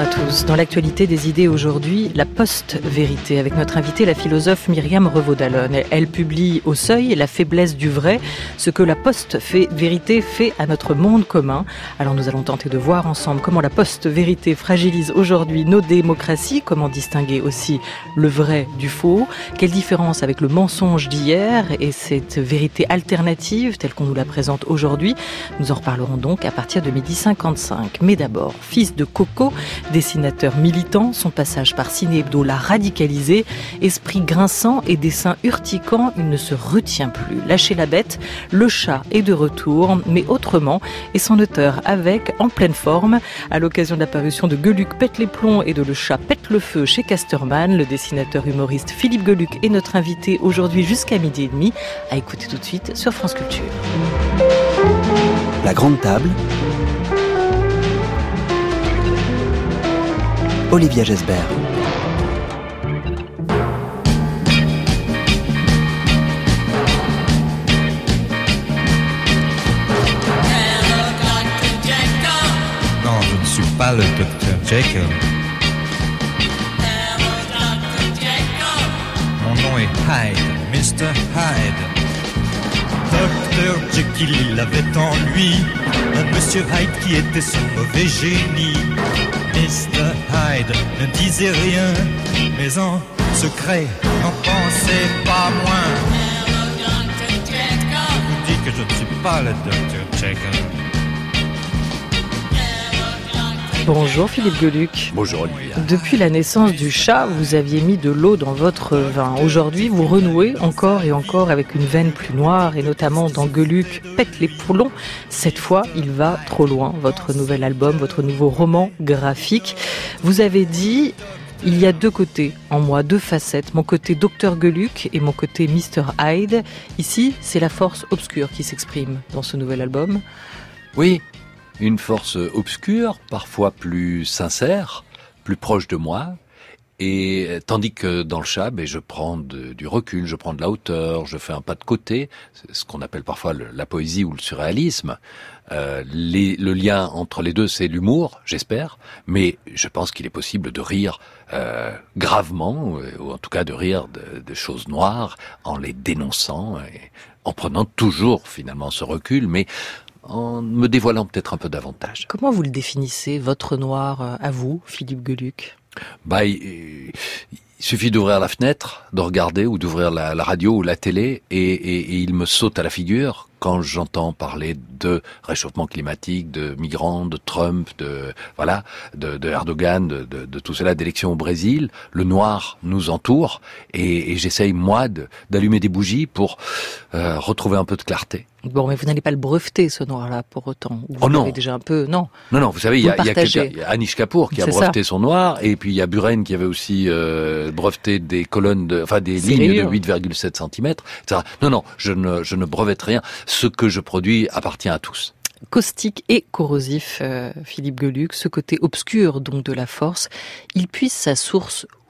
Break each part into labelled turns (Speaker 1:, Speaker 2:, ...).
Speaker 1: tous. Dans l'actualité des idées aujourd'hui, la post-vérité avec notre invitée, la philosophe Myriam Revaud-Dallon. Elle publie au Seuil La faiblesse du vrai, ce que la post-vérité fait à notre monde commun. Alors nous allons tenter de voir ensemble comment la post-vérité fragilise aujourd'hui nos démocraties, comment distinguer aussi le vrai du faux, quelle différence avec le mensonge d'hier et cette vérité alternative telle qu'on nous la présente aujourd'hui. Nous en reparlerons donc à partir de 12h55. Mais d'abord, fils de Coco, dessinateur militant, son passage par Ciné Hebdo l'a radicalisé. Esprit grinçant et dessin urticant, il ne se retient plus. Lâchez la bête, le chat est de retour, mais autrement, et son auteur avec, en pleine forme. À l'occasion de la parution de Gueuluc pète les plombs et de Le chat pète le feu chez Casterman, le dessinateur humoriste Philippe Gueuluc est notre invité aujourd'hui jusqu'à 12h30. À écouter tout de suite sur France Culture.
Speaker 2: La grande table. Olivia Gesbert.
Speaker 3: Non, je ne suis pas le Dr. Jekyll. Mon nom est Hyde, Mr. Hyde. Dr. Jekyll, il avait en lui un Monsieur Hyde qui était son mauvais génie. Mr. Hyde ne disait rien, mais en secret n'en pensait pas moins. Je vous dis que je ne suis pas le Dr. Jekyll.
Speaker 1: Bonjour Philippe Gueuluc.
Speaker 4: Bonjour Olivia.
Speaker 1: Depuis la naissance du chat, vous aviez mis de l'eau dans votre vin. Aujourd'hui, vous renouez encore et encore avec une veine plus noire, et notamment dans Gueuluc pète les plombs. Cette fois, il va trop loin, votre nouvel album, votre nouveau roman graphique. Vous avez dit... Il y a deux côtés en moi, deux facettes, mon côté Dr Gueuluc et mon côté Mr Hyde. Ici, c'est la force obscure qui s'exprime dans ce nouvel album.
Speaker 4: Oui, une force obscure, parfois plus sincère, plus proche de moi. Et tandis que dans le chat, je prends du recul, je prends de la hauteur, je fais un pas de côté, c'est ce qu'on appelle parfois la poésie ou le surréalisme. Le lien entre les deux, c'est l'humour, j'espère, mais je pense qu'il est possible de rire gravement, ou en tout cas de rire de choses noires en les dénonçant, et en prenant toujours finalement ce recul, mais en me dévoilant peut-être un peu davantage.
Speaker 1: Comment vous le définissez, votre noir, à vous, Philippe Gueuluc ?
Speaker 4: Il suffit d'ouvrir la fenêtre, de regarder ou d'ouvrir la radio ou la télé et il me saute à la figure quand j'entends parler de réchauffement climatique, de migrants, de Trump, de Erdogan, de tout cela, d'élections au Brésil. Le noir nous entoure et j'essaye moi d'allumer des bougies pour retrouver un peu de clarté.
Speaker 1: Bon, mais vous n'allez pas le breveter, ce noir-là, pour autant.
Speaker 4: Vous
Speaker 1: l'avez déjà un peu, non.
Speaker 4: Non, vous savez, il y a Anish Kapoor qui a breveté son noir, et puis il y a Buren qui avait aussi breveté des colonnes, des lignes de 8,7 cm, etc. Non, je ne brevette rien. Ce que je produis appartient à tous.
Speaker 1: Caustique et corrosif, Philippe Gueuluc, ce côté obscur donc de la force, il puise sa source où ?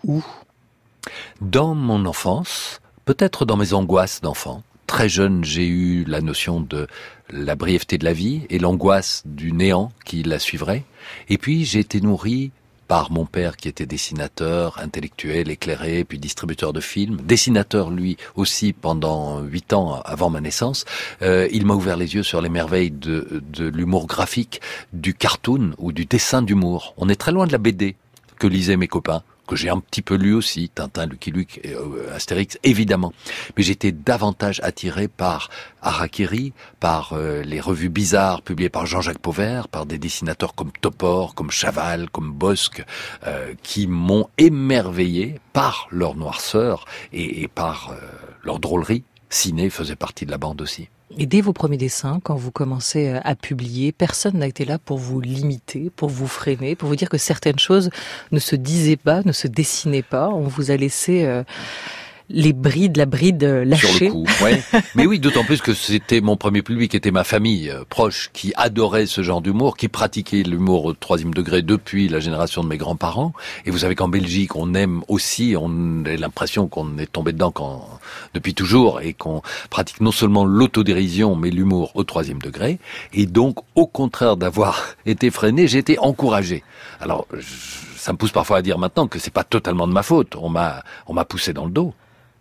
Speaker 4: Dans mon enfance, peut-être dans mes angoisses d'enfant. Très jeune, j'ai eu la notion de la brièveté de la vie et l'angoisse du néant qui la suivrait. Et puis, j'ai été nourri par mon père qui était dessinateur, intellectuel, éclairé, puis distributeur de films. Dessinateur, lui, aussi, pendant 8 ans avant ma naissance. Il m'a ouvert les yeux sur les merveilles de l'humour graphique, du cartoon ou du dessin d'humour. On est très loin de la BD que lisaient mes copains, que j'ai un petit peu lu aussi, Tintin, Lucky Luke, Astérix, évidemment. Mais j'étais davantage attiré par Harakiri, par les revues bizarres publiées par Jean-Jacques Pauvert, par des dessinateurs comme Topor, comme Chaval, comme Bosque, qui m'ont émerveillé par leur noirceur et par leur drôlerie. Ciné faisait partie de la bande aussi.
Speaker 1: Et dès vos premiers dessins, quand vous commencez à publier, personne n'a été là pour vous limiter, pour vous freiner, pour vous dire que certaines choses ne se disaient pas, ne se dessinaient pas. On vous a laissé la bride lâchée.
Speaker 4: Sur le coup, ouais. Mais oui, d'autant plus que c'était mon premier public, était ma famille proche, qui adorait ce genre d'humour, qui pratiquait l'humour au 3e degré depuis la génération de mes grands-parents. Et vous savez qu'en Belgique, on aime aussi, on a l'impression qu'on est tombé dedans depuis toujours, et qu'on pratique non seulement l'autodérision, mais l'humour au 3e degré. Et donc, au contraire d'avoir été freiné, j'ai été encouragé. Alors, ça me pousse parfois à dire maintenant que c'est pas totalement de ma faute. On m'a poussé dans le dos.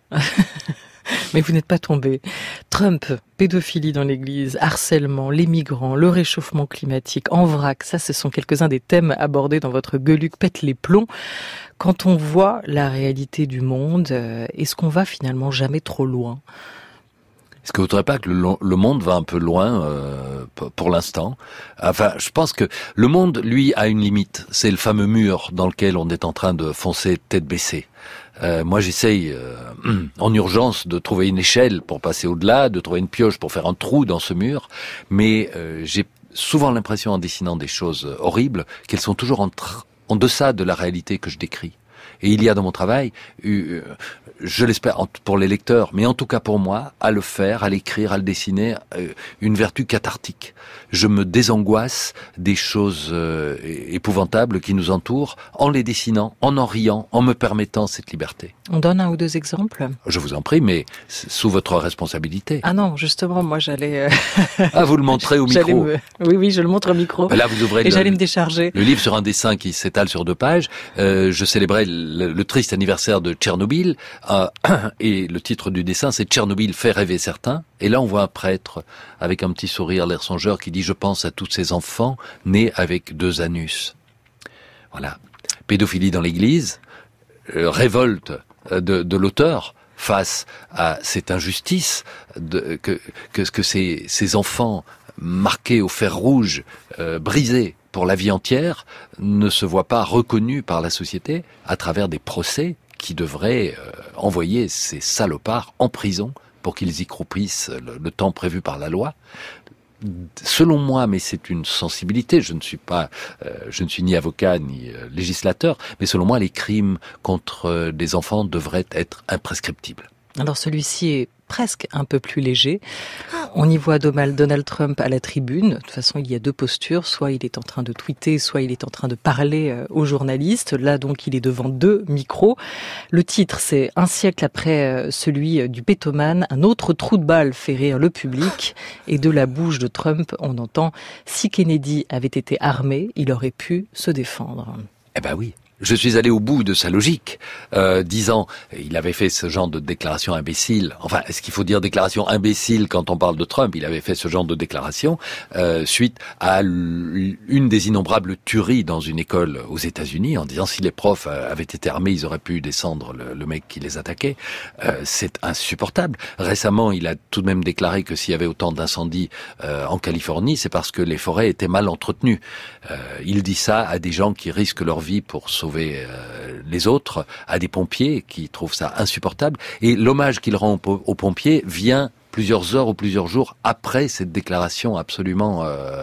Speaker 1: Mais vous n'êtes pas tombé. Trump, pédophilie dans l'église, harcèlement, les migrants, le réchauffement climatique, en vrac, ça ce sont quelques-uns des thèmes abordés dans votre Gueuluc pète les plombs. Quand on voit la réalité du monde, est-ce qu'on va finalement jamais trop loin ?
Speaker 4: Est-ce que vous ne trouvez pas que le monde va un peu loin pour l'instant ? Enfin, je pense que le monde, lui, a une limite. C'est le fameux mur dans lequel on est en train de foncer tête baissée. Moi, j'essaye en urgence de trouver une échelle pour passer au-delà, de trouver une pioche pour faire un trou dans ce mur. Mais j'ai souvent l'impression, en dessinant des choses horribles, qu'elles sont toujours en deçà de la réalité que je décris. Et il y a dans mon travail, je l'espère pour les lecteurs, mais en tout cas pour moi, à le faire, à l'écrire, à le dessiner, une vertu cathartique. Je me désangoisse des choses épouvantables qui nous entourent en les dessinant, en riant, en me permettant cette liberté.
Speaker 1: On donne 1 ou 2 exemples ?
Speaker 4: Je vous en prie, mais sous votre responsabilité.
Speaker 1: Ah non, justement, moi j'allais...
Speaker 4: Ah, vous le montrez au micro.
Speaker 1: Oui, je le montre au micro.
Speaker 4: Là, vous ouvrez
Speaker 1: j'allais me décharger.
Speaker 4: Le livre sur un dessin qui s'étale sur 2 pages. Je célébrais le triste anniversaire de Tchernobyl, et le titre du dessin, c'est « Tchernobyl fait rêver certains ». Et là, on voit un prêtre avec un petit sourire, l'air songeur, qui dit « Je pense à tous ces enfants nés avec 2 anus ». Voilà. Pédophilie dans l'église, révolte de l'auteur face à cette injustice que ces enfants marqués au fer rouge, brisés pour la vie entière, ne se voient pas reconnus par la société à travers des procès qui devraient envoyer ces salopards en prison pour qu'ils y croupissent le temps prévu par la loi. Selon moi, mais c'est une sensibilité, je ne suis ni avocat ni législateur, mais selon moi, les crimes contre des enfants devraient être imprescriptibles.
Speaker 1: Alors celui-ci est presque un peu plus léger. On y voit Donald Trump à la tribune. De toute façon, il y a 2 postures. Soit il est en train de tweeter, soit il est en train de parler aux journalistes. Là, donc, il est devant 2 micros. Le titre, c'est « Un siècle après celui du pétomane, un autre trou de balle fait rire le public ». Et de la bouche de Trump, on entend « Si Kennedy avait été armé, il aurait pu se défendre ».
Speaker 4: Eh ben oui. Je suis allé au bout de sa logique, disant, il avait fait ce genre de déclaration imbécile. Enfin, est-ce qu'il faut dire déclaration imbécile quand on parle de Trump ? Il avait fait ce genre de déclaration suite à une des innombrables tueries dans une école aux États-Unis, en disant si les profs avaient été armés, ils auraient pu descendre le mec qui les attaquait. C'est insupportable. Récemment, il a tout de même déclaré que s'il y avait autant d'incendies en Californie, c'est parce que les forêts étaient mal entretenues. Il dit ça à des gens qui risquent leur vie pour sauver les autres, à des pompiers qui trouvent ça insupportable. Et l'hommage qu'il rend aux pompiers vient plusieurs heures ou plusieurs jours après cette déclaration absolument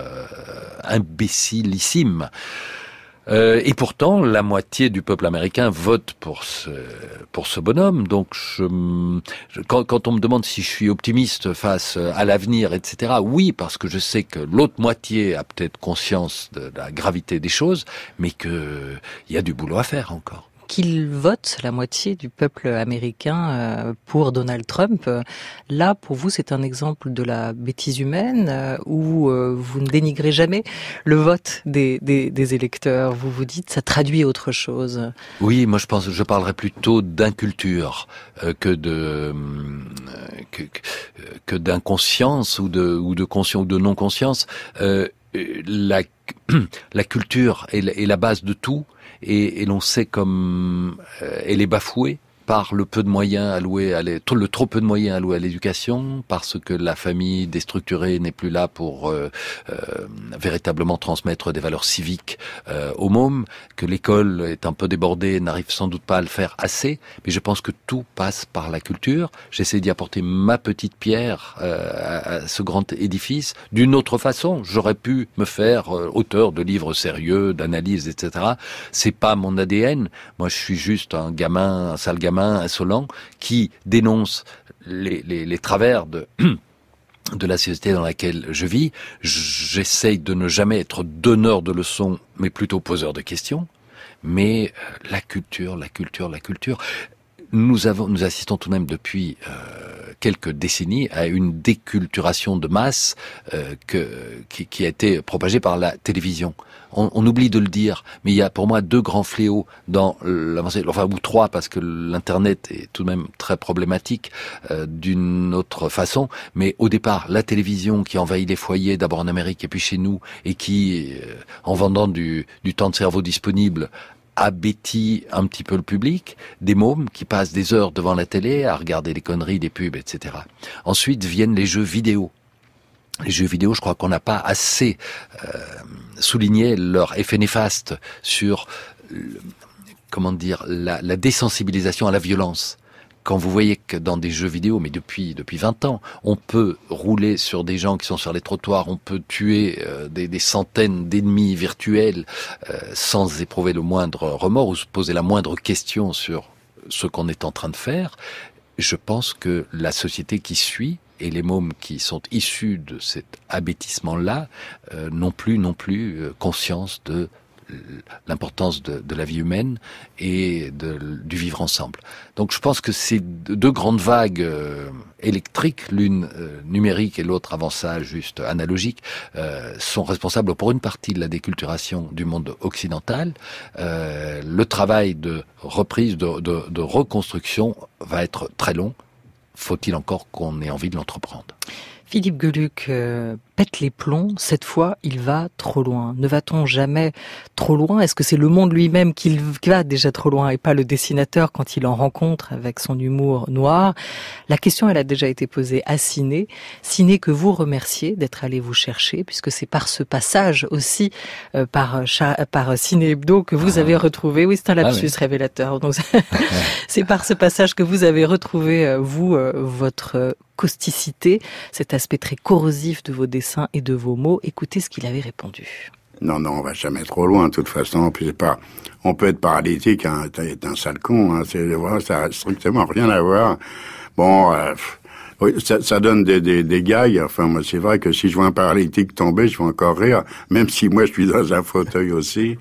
Speaker 4: imbécilissime. Et pourtant, la moitié du peuple américain vote pour ce bonhomme. Donc, quand on me demande si je suis optimiste face à l'avenir, etc., oui, parce que je sais que l'autre moitié a peut-être conscience de la gravité des choses, mais qu'il y a du boulot à faire encore.
Speaker 1: Qu'il vote, la moitié du peuple américain, pour Donald Trump. Là, pour vous, c'est un exemple de la bêtise humaine où vous ne dénigrez jamais le vote des électeurs. Vous vous dites, ça traduit autre chose.
Speaker 4: Oui, moi je parlerais plutôt d'inculture que d'inconscience ou de conscience ou de non-conscience. La culture est la base de tout. Et l'on sait comme elle est bafouée par le peu de moyens alloués le trop peu de moyens alloués à l'éducation, parce que la famille déstructurée n'est plus là pour véritablement transmettre des valeurs civiques aux mômes, que l'école est un peu débordée, n'arrive sans doute pas à le faire assez, mais je pense que tout passe par la culture. J'essaie d'y apporter ma petite pierre à ce grand édifice. D'une autre façon, j'aurais pu me faire auteur de livres sérieux, d'analyses, etc. C'est pas mon ADN. Moi, je suis juste un sale gamin gamin insolent qui dénonce les travers de la société dans laquelle je vis. J'essaye de ne jamais être donneur de leçons, mais plutôt poseur de questions. Mais la culture. Nous assistons tout de même depuis quelques décennies à une déculturation de masse qui a été propagée par la télévision. On oublie de le dire, mais il y a pour moi 2 grands fléaux dans l'avancée, ou 3 parce que l'internet est tout de même très problématique d'une autre façon. Mais au départ, la télévision qui envahit les foyers, d'abord en Amérique et puis chez nous, et qui, en vendant du temps de cerveau disponible, abétit un petit peu le public, des mômes qui passent des heures devant la télé à regarder les conneries, des pubs, etc. Ensuite viennent les jeux vidéo. Les jeux vidéo, je crois qu'on n'a pas assez souligné leur effet néfaste sur, la désensibilisation à la violence. Quand vous voyez que dans des jeux vidéo, mais depuis 20 ans, on peut rouler sur des gens qui sont sur les trottoirs, on peut tuer des centaines d'ennemis virtuels sans éprouver le moindre remords ou se poser la moindre question sur ce qu'on est en train de faire, je pense que la société qui suit et les mômes qui sont issus de cet abêtissement-là n'ont plus conscience de l'importance de la vie humaine et du vivre ensemble. Donc je pense que ces 2 grandes vagues électriques, l'une numérique et l'autre avant ça juste analogique, sont responsables pour une partie de la déculturation du monde occidental. Le travail de reprise, de reconstruction va être très long. Faut-il encore qu'on ait envie de l'entreprendre ?
Speaker 1: Philippe Geluck pète les plombs, cette fois il va trop loin. Ne va-t-on jamais trop loin ? Est-ce que c'est le monde lui-même qui va déjà trop loin et pas le dessinateur quand il en rencontre avec son humour noir ? La question elle a déjà été posée à Ciné que vous remerciez d'être allé vous chercher, puisque c'est par ce passage aussi par Ciné Hebdo que vous avez retrouvé, oui c'est un lapsus révélateur, donc c'est par ce passage que vous avez retrouvé votre causticité, cet aspect très corrosif de vos dessins et de vos mots. Écoutez ce qu'il avait répondu.
Speaker 2: Non, on va jamais trop loin, de toute façon. Puis on peut être paralytique, t'es un sale con, ça a strictement rien à voir. Bon, oui, ça donne des gags. Enfin, moi, c'est vrai que si je vois un paralytique tomber, je vais encore rire, même si moi, je suis dans un fauteuil aussi.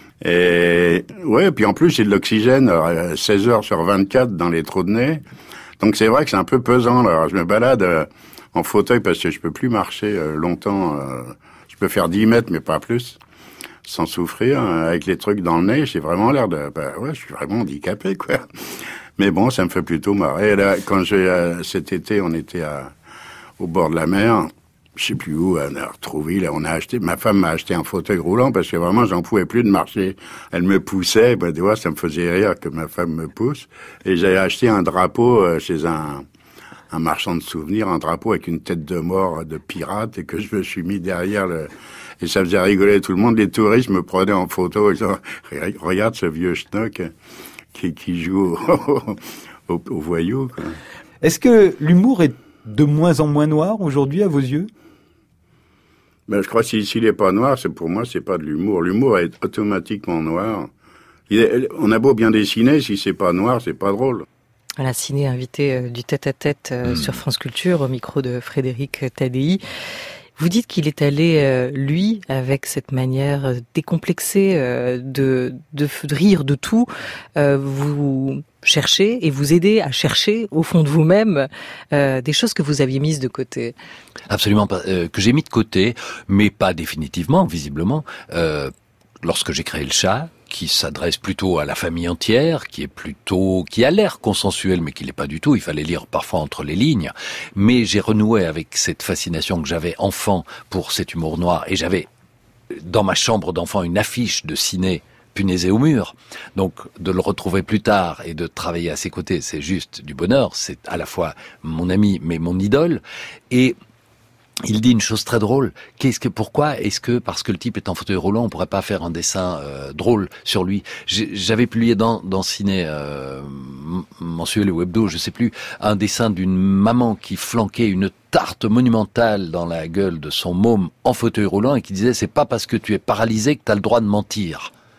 Speaker 2: Et ouais, puis en plus, j'ai de l'oxygène 16 heures sur 24 dans les trous de nez. Donc c'est vrai que c'est un peu pesant. Alors je me balade en fauteuil parce que je peux plus marcher longtemps. Je peux faire 10 mètres mais pas plus, sans souffrir. Avec les trucs dans le nez, j'ai vraiment l'air de... je suis vraiment handicapé, quoi. Mais bon, ça me fait plutôt marrer. Et là, quand cet été, on était au bord de la mer. Je sais plus où, on a retrouvé, là, ma femme m'a acheté un fauteuil roulant parce que vraiment, j'en pouvais plus de marcher. Elle me poussait, tu vois, ça me faisait rire que ma femme me pousse. Et j'ai acheté un drapeau chez un marchand de souvenirs, un drapeau avec une tête de mort de pirate et que je me suis mis derrière et ça faisait rigoler tout le monde. Les touristes me prenaient en photo et disaient, regarde ce vieux schnock qui joue au voyou, quoi.
Speaker 5: Est-ce que l'humour est de moins en moins noir aujourd'hui à vos yeux ?
Speaker 2: Je crois que s'il est pas noir, pour moi, c'est pas de l'humour. L'humour est automatiquement noir. On a beau bien dessiner, si c'est pas noir, c'est pas drôle.
Speaker 1: Voilà, Ciné invité du tête-à-tête sur France Culture, au micro de Frédéric Tadei. Vous dites qu'il est allé, lui, avec cette manière décomplexée de rire de tout, vous chercher et vous aider à chercher au fond de vous-même des choses que vous aviez mises de côté.
Speaker 4: Absolument pas, que j'ai mis de côté, mais pas définitivement, visiblement. Lorsque j'ai créé le chat, qui s'adresse plutôt à la famille entière, qui a l'air consensuel, mais qui l'est pas du tout. Il fallait lire parfois entre les lignes. Mais j'ai renoué avec cette fascination que j'avais enfant pour cet humour noir, et j'avais dans ma chambre d'enfant une affiche de Ciné punaisée au mur. Donc, de le retrouver plus tard et de travailler à ses côtés, c'est juste du bonheur. C'est à la fois mon ami, mais mon idole. Et il dit une chose très drôle. Pourquoi est-ce que, parce que le type est en fauteuil roulant, on pourrait pas faire un dessin drôle sur lui? J'avais publié dans Ciné mensuel ou hebdo, je sais plus, un dessin d'une maman qui flanquait une tarte monumentale dans la gueule de son môme en fauteuil roulant et qui disait: c'est pas parce que tu es paralysé que tu as le droit de mentir.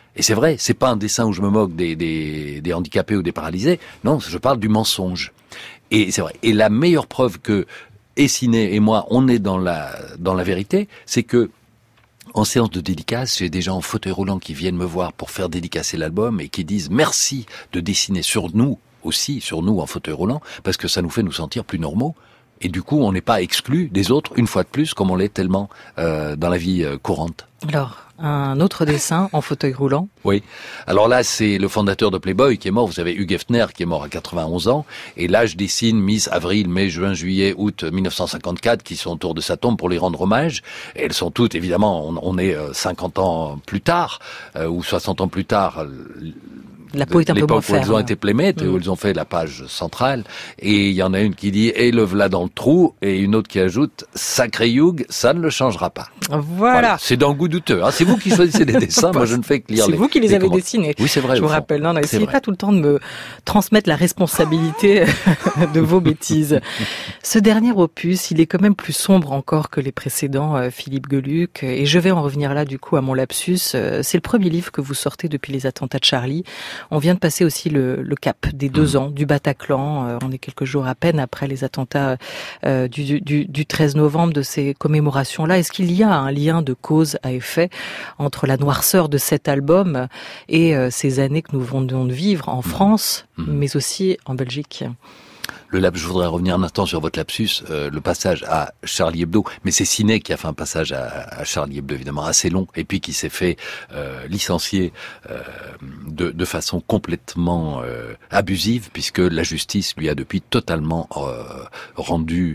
Speaker 4: Et c'est vrai, c'est pas un dessin où je me moque des handicapés ou des paralysés. Non, je parle du mensonge. Et c'est vrai. Et la meilleure preuve que Essinet et moi, on est dans la vérité, c'est que en séance de dédicace, j'ai des gens en fauteuil roulant qui viennent me voir pour faire dédicacer l'album et qui disent merci de dessiner sur nous aussi, sur nous en fauteuil roulant, parce que ça nous fait nous sentir plus normaux. Et du coup, on n'est pas exclu des autres, une fois de plus, comme on l'est tellement dans la vie courante.
Speaker 1: Alors, un autre dessin en fauteuil roulant.
Speaker 4: Oui. Alors là, c'est le fondateur de Playboy qui est mort. Vous savez, Hugh Hefner qui est mort à 91 ans. Et là, je dessine Miss Avril, mai, juin, juillet, août 1954 qui sont autour de sa tombe pour lui rendre hommage. Et elles sont toutes, évidemment, on est 50 ans plus tard ou 60 ans plus tard.
Speaker 1: La peau est un peu moins ferme.
Speaker 4: L'époque où elles ont été playmates et où elles ont fait la page centrale. Et il y en a une qui dit « Et le v'là dans le trou » et une autre qui ajoute « Sacré Hugh, ça ne le changera pas ».
Speaker 1: Voilà.
Speaker 4: C'est d'un goût douteux. Hein. C'est vous qui choisissez les dessins. Moi, je ne fais que lire
Speaker 1: c'est vous qui les avez dessinés.
Speaker 4: Oui, c'est vrai.
Speaker 1: Je vous rappelle. Non, essayez pas tout le temps de me transmettre la responsabilité de vos bêtises. Ce dernier opus, il est quand même plus sombre encore que les précédents, Philippe Geluck. Et je vais en revenir là, du coup, à mon lapsus. C'est le premier livre que vous sortez depuis les attentats de Charlie. On vient de passer aussi le cap des 2 ans du Bataclan. On est quelques jours à peine après les attentats du 13 novembre, de ces commémorations-là. Est-ce qu'il y a un lien de cause à effet entre la noirceur de cet album et ces années que nous venons de vivre en France, mais aussi en Belgique ?
Speaker 4: Je voudrais revenir un instant sur votre lapsus, le passage à Charlie Hebdo, mais c'est Sinet qui a fait un passage à Charlie Hebdo, évidemment, assez long, et puis qui s'est fait licencier de façon complètement abusive, puisque la justice lui a depuis totalement rendu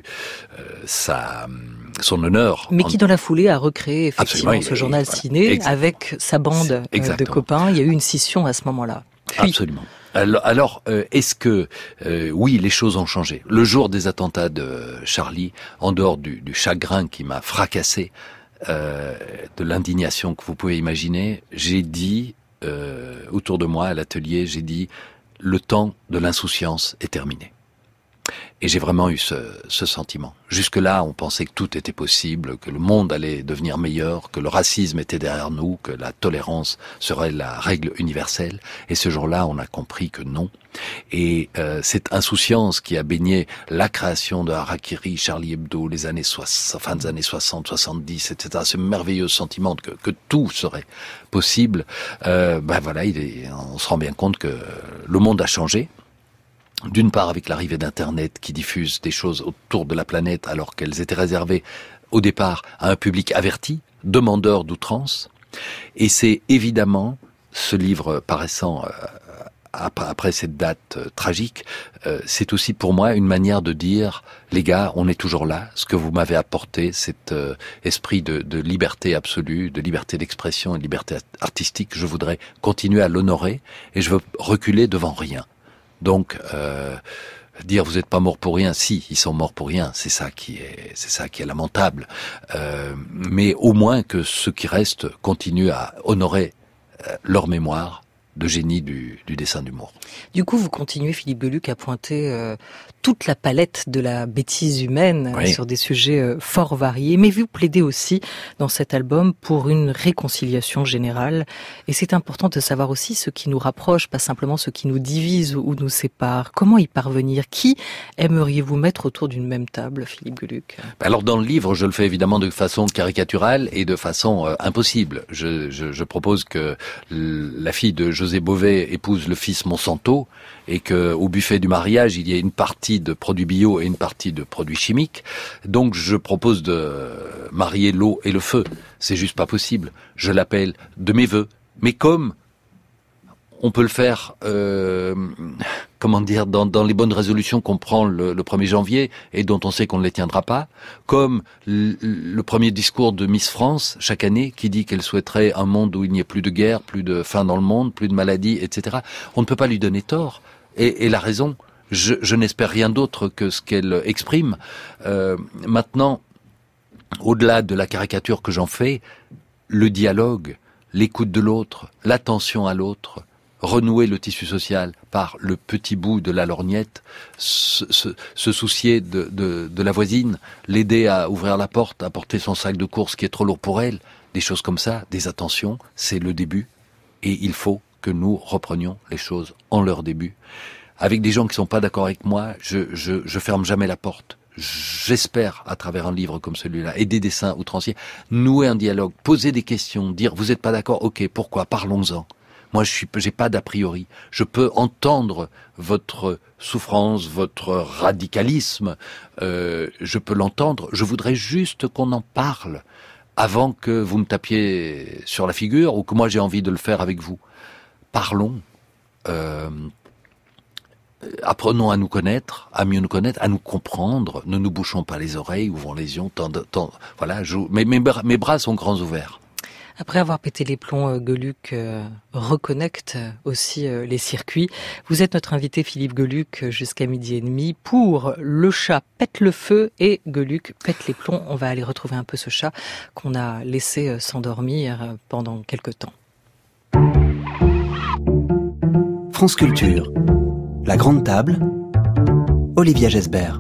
Speaker 4: son honneur.
Speaker 1: Mais qui, dans la foulée, a recréé effectivement ce journal ciné avec sa bande de copains. Il y a eu une scission à ce moment-là. Puis,
Speaker 4: absolument. Alors, est-ce que oui, les choses ont changé. Le jour des attentats de Charlie, en dehors du chagrin qui m'a fracassé, de l'indignation que vous pouvez imaginer, j'ai dit autour de moi à l'atelier, j'ai dit le temps de l'insouciance est terminé. Et j'ai vraiment eu ce sentiment. Jusque-là, on pensait que tout était possible, que le monde allait devenir meilleur, que le racisme était derrière nous, que la tolérance serait la règle universelle. Et ce jour-là, on a compris que non. Et cette insouciance qui a baigné la création de Harakiri, Charlie Hebdo, fin des années 60, 70, etc., ce merveilleux sentiment que tout serait possible, voilà, on se rend bien compte que le monde a changé. D'une part avec l'arrivée d'Internet qui diffuse des choses autour de la planète alors qu'elles étaient réservées au départ à un public averti, demandeur d'outrance. Et c'est évidemment ce livre paraissant après cette date tragique, c'est aussi pour moi une manière de dire les gars, on est toujours là, ce que vous m'avez apporté, cet esprit de liberté absolue, de liberté d'expression et de liberté artistique, je voudrais continuer à l'honorer et je veux reculer devant rien. Donc, dire vous n'êtes pas morts pour rien, si, ils sont morts pour rien, c'est ça qui est lamentable. Mais au moins que ceux qui restent continuent à honorer leur mémoire de génie du dessin d'humour.
Speaker 1: Du coup, vous continuez, Philippe Geluck, à pointer toute la palette de la bêtise humaine sur des sujets fort variés. Mais vous plaidez aussi dans cet album pour une réconciliation générale. Et c'est important de savoir aussi ce qui nous rapproche, pas simplement ce qui nous divise ou nous sépare. Comment y parvenir ? Qui aimeriez-vous mettre autour d'une même table, Philippe Geluck ?
Speaker 4: Alors dans le livre, je le fais évidemment de façon caricaturale et de façon impossible. Je propose que la fille de José Bové épouse le fils Monsanto et que au buffet du mariage, il y ait une partie de produits bio et une partie de produits chimiques. Donc je propose de marier l'eau et le feu. C'est juste pas possible. Je l'appelle de mes vœux. Mais comme on peut le faire, dans les bonnes résolutions qu'on prend le 1er janvier et dont on sait qu'on ne les tiendra pas, comme le premier discours de Miss France chaque année qui dit qu'elle souhaiterait un monde où il n'y ait plus de guerre, plus de faim dans le monde, plus de maladies, etc. On ne peut pas lui donner tort. Et la raison, je n'espère rien d'autre que ce qu'elle exprime. Maintenant, au-delà de la caricature que j'en fais, le dialogue, l'écoute de l'autre, l'attention à l'autre, renouer le tissu social par le petit bout de la lorgnette, se soucier de la voisine, l'aider à ouvrir la porte, à porter son sac de courses qui est trop lourd pour elle, des choses comme ça, des attentions, c'est le début. Et il faut que nous reprenions les choses en leur début. Avec des gens qui sont pas d'accord avec moi, je ferme jamais la porte. J'espère, à travers un livre comme celui-là, et des dessins outranciers, nouer un dialogue, poser des questions, dire, vous êtes pas d'accord? Ok, pourquoi? Parlons-en. Moi, j'ai pas d'a priori. Je peux entendre votre souffrance, votre radicalisme. Je peux l'entendre. Je voudrais juste qu'on en parle avant que vous me tapiez sur la figure ou que moi j'ai envie de le faire avec vous. Parlons. Apprenons à nous connaître, à mieux nous connaître, à nous comprendre. Ne nous bouchons pas les oreilles, ouvrons les yeux. Voilà. Mes bras sont grands ouverts.
Speaker 1: Après avoir pété les plombs, Geluck reconnecte aussi les circuits. Vous êtes notre invité Philippe Geluck jusqu'à 12h30 pour Le chat pète le feu et Geluck pète les plombs. On va aller retrouver un peu ce chat qu'on a laissé s'endormir pendant quelque temps.
Speaker 6: France Culture, La Grande Table, Olivia Gesbert.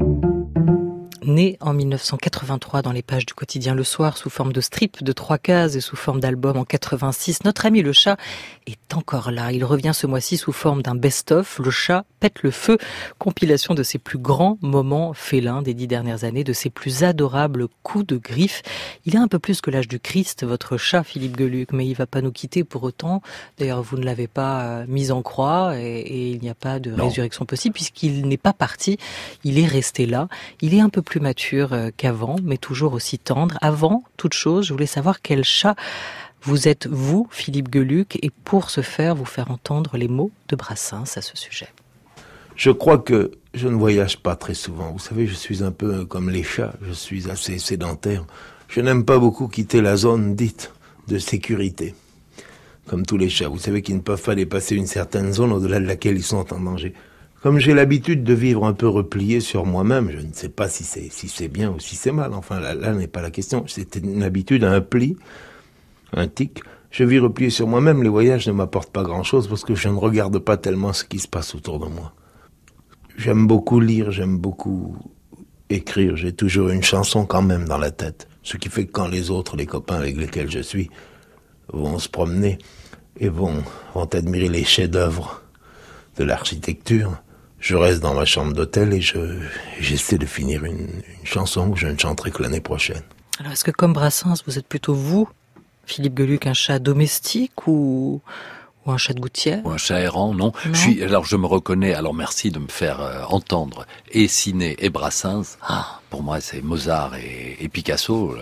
Speaker 1: Né en 1983 dans les pages du quotidien Le Soir sous forme de strip de 3 cases et sous forme d'album en 86, notre ami le chat est encore là. Il revient ce mois-ci sous forme d'un best-of, Le chat pète le feu, compilation de ses plus grands moments félins des 10 dernières années, de ses plus adorables coups de griffe. Il a un peu plus que l'âge du Christ, votre chat Philippe Geluck, mais il va pas nous quitter pour autant. D'ailleurs, vous ne l'avez pas mis en croix et il n'y a pas de résurrection possible puisqu'il n'est pas parti. Il est resté là. Il est un peu plus mature qu'avant, mais toujours aussi tendre. Avant toute chose, je voulais savoir quel chat vous êtes, vous, Philippe Geluck, et pour ce faire, vous faire entendre les mots de Brassens à ce sujet.
Speaker 7: Je crois que je ne voyage pas très souvent. Vous savez, je suis un peu comme les chats, je suis assez sédentaire. Je n'aime pas beaucoup quitter la zone dite de sécurité. Comme tous les chats, vous savez qu'ils ne peuvent pas dépasser une certaine zone au-delà de laquelle ils sont en danger. Comme j'ai l'habitude de vivre un peu replié sur moi-même, je ne sais pas si c'est bien ou si c'est mal. Enfin, là n'est pas la question. C'était une habitude, un pli, un tic. Je vis replié sur moi-même. Les voyages ne m'apportent pas grand-chose parce que je ne regarde pas tellement ce qui se passe autour de moi. J'aime beaucoup lire, j'aime beaucoup écrire. J'ai toujours une chanson quand même dans la tête. Ce qui fait que quand les autres, les copains avec lesquels je suis, vont se promener et vont admirer les chefs-d'œuvre de l'architecture, je reste dans ma chambre d'hôtel et j'essaie de finir une chanson que je ne chanterai que l'année prochaine.
Speaker 1: Alors, est-ce que comme Brassens, vous êtes plutôt vous, Philippe Geluck, un chat domestique ou un chat de gouttière?
Speaker 4: Ou un chat errant, non. Je me reconnais, alors merci de me faire entendre et Ciné et Brassens. Pour moi, c'est Mozart et Picasso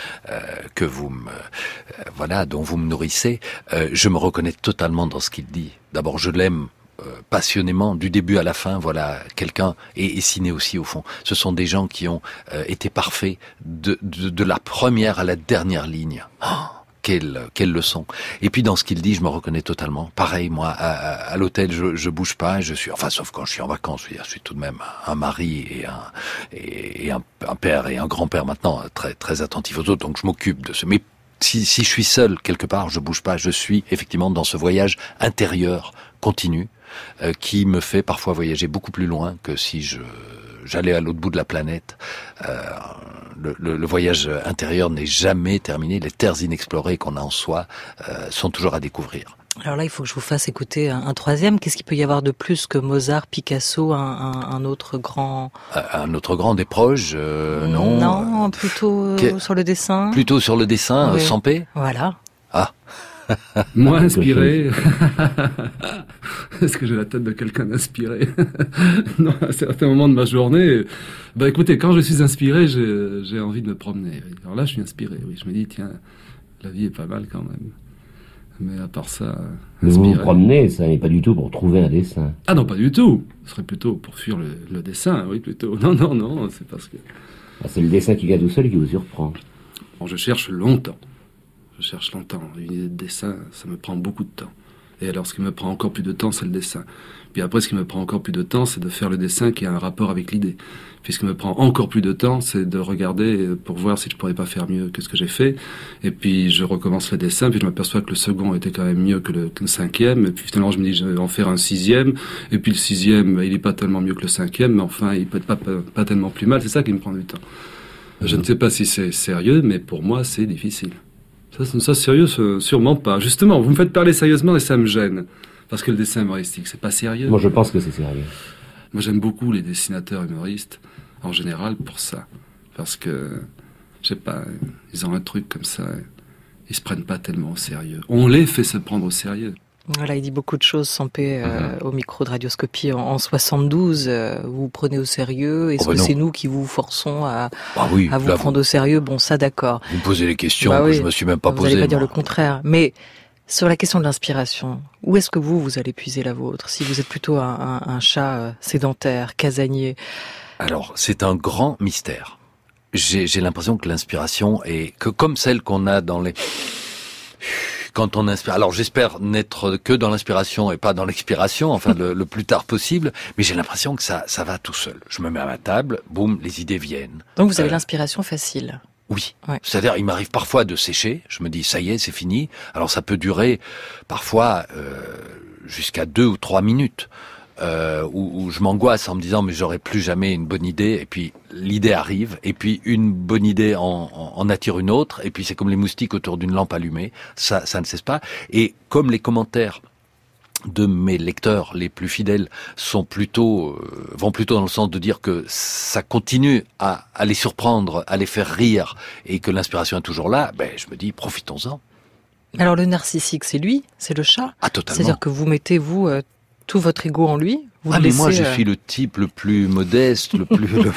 Speaker 4: que vous dont vous me nourrissez. Je me reconnais totalement dans ce qu'il dit. D'abord, je l'aime passionnément, du début à la fin, voilà, quelqu'un, et Ciné aussi au fond. Ce sont des gens qui ont été parfaits de la première à la dernière ligne. Quelle leçon. Et puis dans ce qu'il dit, je me reconnais totalement. Pareil, moi, à l'hôtel, je bouge pas, sauf quand je suis en vacances, je suis tout de même un mari et un père et un grand-père maintenant, très, très attentif aux autres, donc je m'occupe de ce. Mais si je suis seul quelque part, je bouge pas, je suis effectivement dans ce voyage intérieur continu, qui me fait parfois voyager beaucoup plus loin que si j'allais à l'autre bout de la planète. Le voyage intérieur n'est jamais terminé. Les terres inexplorées qu'on a en soi sont toujours à découvrir.
Speaker 1: Alors là, il faut que je vous fasse écouter un troisième. Qu'est-ce qu'il peut y avoir de plus que Mozart, Picasso, un autre grand...
Speaker 4: Un autre grand des proches, non.
Speaker 1: Non, plutôt sur le dessin.
Speaker 4: Plutôt sur le dessin, oui. Sampé.
Speaker 1: Voilà.
Speaker 4: Ah.
Speaker 8: Moi, inspiré. Est-ce que j'ai la tête de quelqu'un inspiré? Non, à certains moments de ma journée, écoutez, quand je suis inspiré, j'ai envie de me promener. Alors là, je suis inspiré, oui. Je me dis, tiens, la vie est pas mal quand même. Mais à part ça,
Speaker 9: vous vous promenez, ça n'est pas du tout pour trouver un dessin.
Speaker 8: Ah non, pas du tout. Ce serait plutôt pour fuir le dessin, oui, plutôt. Non, c'est parce que...
Speaker 9: c'est le dessin qui vient tout seul qui vous surprend.
Speaker 8: Bon, je cherche longtemps. Une idée de dessin, ça me prend beaucoup de temps. Et alors, ce qui me prend encore plus de temps, c'est le dessin. Puis après, ce qui me prend encore plus de temps, c'est de faire le dessin qui a un rapport avec l'idée. Puis ce qui me prend encore plus de temps, c'est de regarder pour voir si je pourrais pas faire mieux que ce que j'ai fait. Et puis, je recommence le dessin, puis je m'aperçois que le second était quand même mieux que le cinquième. Et puis finalement, je me dis, je vais en faire un sixième. Et puis le sixième, il est pas tellement mieux que le cinquième, mais enfin, il peut être pas tellement plus mal. C'est ça qui me prend du temps. Je ne sais pas si c'est sérieux, mais pour moi, c'est difficile. Ça, sérieux, sûrement pas. Justement, vous me faites parler sérieusement et ça me gêne. Parce que le dessin humoristique, c'est pas sérieux.
Speaker 9: Moi, je pense que c'est sérieux.
Speaker 8: Moi, j'aime beaucoup les dessinateurs humoristes, en général, pour ça. Parce que, je sais pas, ils ont un truc comme ça. Ils se prennent pas tellement au sérieux. On les fait se prendre au sérieux.
Speaker 1: Voilà, il dit beaucoup de choses, Sampé, au micro de Radioscopie en 72. Vous vous prenez au sérieux. Est-ce que c'est nous qui vous forçons à vous prendre au sérieux? Bon, ça, d'accord.
Speaker 4: Vous me posez les questions que je me suis même pas posées.
Speaker 1: Vous n'allez pas dire le contraire. Mais sur la question de l'inspiration, où est-ce que vous allez puiser la vôtre? Si vous êtes plutôt un chat sédentaire, casanier.
Speaker 4: Alors, c'est un grand mystère. J'ai l'impression que l'inspiration est comme celle qu'on a dans les... Quand on inspire, alors j'espère n'être que dans l'inspiration et pas dans l'expiration, enfin le plus tard possible, mais j'ai l'impression que ça va tout seul. Je me mets à ma table, boum, les idées viennent.
Speaker 1: Donc vous avez l'inspiration facile?
Speaker 4: Oui. Ouais. C'est-à-dire, il m'arrive parfois de sécher, je me dis, ça y est, c'est fini. Alors ça peut durer parfois jusqu'à 2 ou 3 minutes. Où je m'angoisse en me disant mais j'aurai plus jamais une bonne idée, et puis l'idée arrive, et puis une bonne idée en attire une autre, et puis c'est comme les moustiques autour d'une lampe allumée, ça ne cesse pas. Et comme les commentaires de mes lecteurs les plus fidèles vont plutôt dans le sens de dire que ça continue à les surprendre, à les faire rire, et que l'inspiration est toujours là, je me dis profitons-en.
Speaker 1: Alors le narcissique, c'est lui, c'est le chat.
Speaker 4: Ah, totalement.
Speaker 1: C'est-à-dire que vous mettez tout votre ego en lui.
Speaker 4: Mais moi, je suis le type le plus modeste, le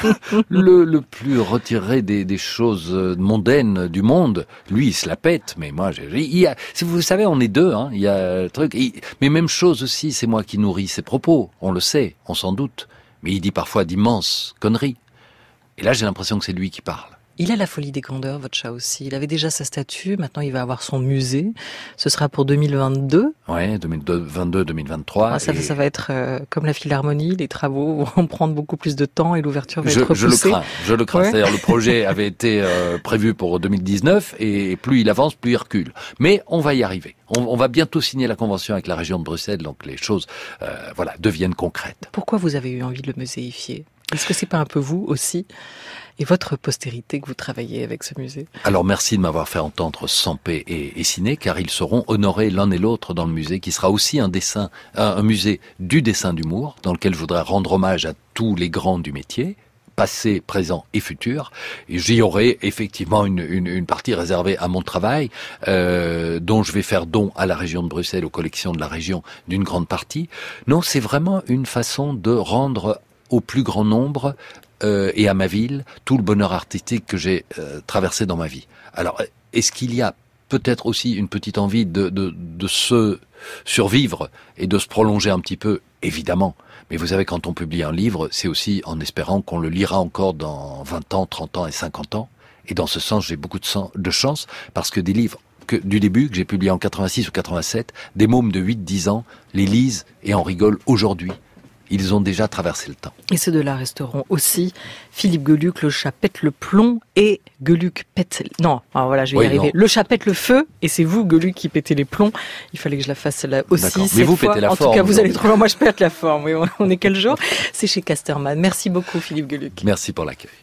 Speaker 4: plus retiré des choses mondaines du monde. Lui, il se la pète, mais moi, vous savez, on est deux, il y a le truc. Mais même chose aussi, c'est moi qui nourris ses propos. On le sait, on s'en doute. Mais il dit parfois d'immenses conneries. Et là, j'ai l'impression que c'est lui qui parle.
Speaker 1: Il a la folie des grandeurs, votre chat aussi. Il avait déjà sa statue, maintenant il va avoir son musée. Ce sera pour 2022.
Speaker 4: Ouais, 2022-2023.
Speaker 1: Ça va être comme la Philharmonie, les travaux vont prendre beaucoup plus de temps et l'ouverture va être repoussée.
Speaker 4: Je le crains. Ouais. C'est-à-dire, le projet avait été prévu pour 2019 et plus il avance, plus il recule. Mais on va y arriver. On va bientôt signer la convention avec la région de Bruxelles, donc les choses deviennent concrètes.
Speaker 1: Pourquoi vous avez eu envie de le muséifier? Est-ce que c'est pas un peu vous aussi et votre postérité que vous travaillez avec ce musée?
Speaker 4: Alors merci de m'avoir fait entendre Sampé et Ciné, car ils seront honorés l'un et l'autre dans le musée, qui sera aussi un musée du dessin d'humour, dans lequel je voudrais rendre hommage à tous les grands du métier, passé, présent et futur. Et j'y aurai effectivement une partie réservée à mon travail, dont je vais faire don à la région de Bruxelles, aux collections de la région, d'une grande partie. Non, c'est vraiment une façon de rendre au plus grand nombre et à ma ville tout le bonheur artistique que j'ai traversé dans ma vie. Alors, est-ce qu'il y a peut-être aussi une petite envie de se survivre et de se prolonger un petit peu? Évidemment. Mais vous savez, quand on publie un livre, c'est aussi en espérant qu'on le lira encore dans 20 ans, 30 ans et 50 ans. Et dans ce sens, j'ai beaucoup de chance, parce que des livres du début, que j'ai publiés en 86 ou 87, des mômes de 8-10 ans les lisent et en rigolent aujourd'hui. Ils ont déjà traversé le temps.
Speaker 1: Et ces deux-là resteront aussi Philippe Geluck, le chat pète le plomb, et Geluck pète... Non, alors voilà, je vais y arriver. Non. Le chat pète le feu, et c'est vous, Geluck, qui pétez les plombs. Il fallait que je la fasse là aussi.
Speaker 4: D'accord. Mais vous pétez la forme.
Speaker 1: En tout cas, vous allez trop loin. Moi, je pète la forme. Oui, on est quel jour? C'est chez Casterman. Merci beaucoup, Philippe Geluck.
Speaker 4: Merci pour l'accueil.